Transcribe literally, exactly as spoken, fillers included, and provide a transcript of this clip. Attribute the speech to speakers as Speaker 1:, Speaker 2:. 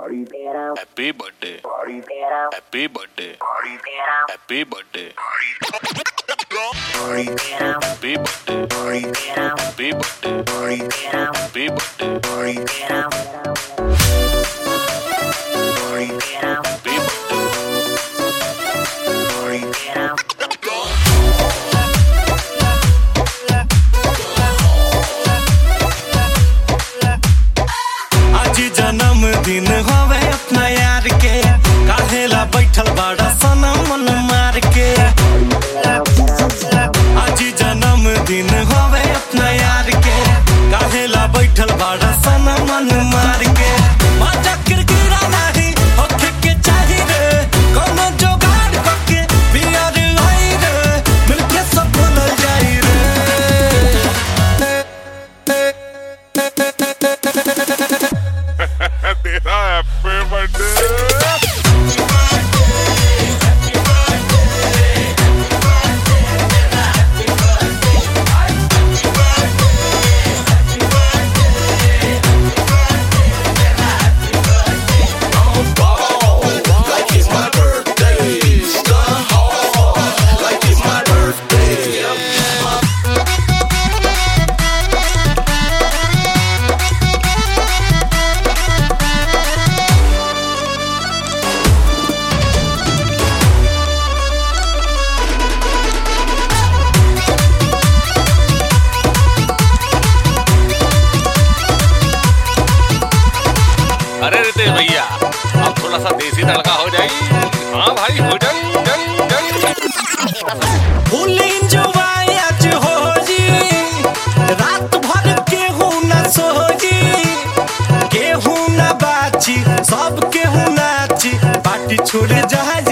Speaker 1: Happy birthday. Happy birthday. Happy birthday. Happy birthday. Happy birthday. Happy birthday.
Speaker 2: जन्मदिन होवे अपना यार के काहेला बैठल बड़ा सनम मन मार के। आज जन्मदिन होवे अपना यार के काहेला बैठल बड़ा सनम मन मार के। मजा किरकिरा नहीं होखे के चाही रे कोनो जोगाड़ करके बियार आई रे मिलके सब बोलल जाई रे।
Speaker 1: तेरा हैप्पी बर्थडे।
Speaker 3: अरे रितेश भैया अब थोड़ा सा देसी तड़का हो जाए। हाँ भाई हो जन जन जन
Speaker 2: फुलिंग जो आज हो जी रात भर केहू न सोजी केहू न बाची सब केहू नाची पार्टी छोड़ जाए